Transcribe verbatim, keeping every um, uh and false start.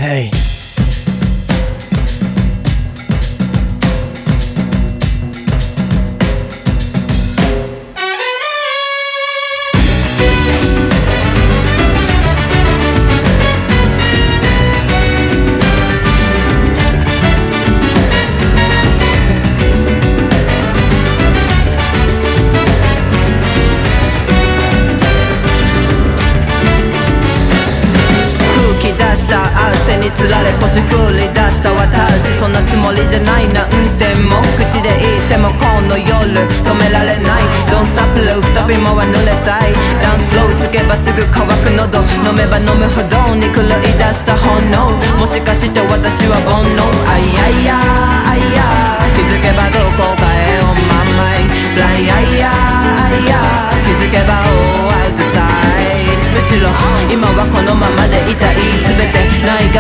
Hey 汗につられ腰振り出した私そんなつもりじゃないなんても口で言ってもこの夜止められない Don't stop love 飛び回濡れたいダンスフローつけばすぐ乾く喉飲めば飲むほどに狂い出した炎もしかして私は煩悩あいやいやあいや気づけばどこかへ On my mind Fly あいやあいや気づけば Oh outsideむしろ今はこのままでいたい全てないが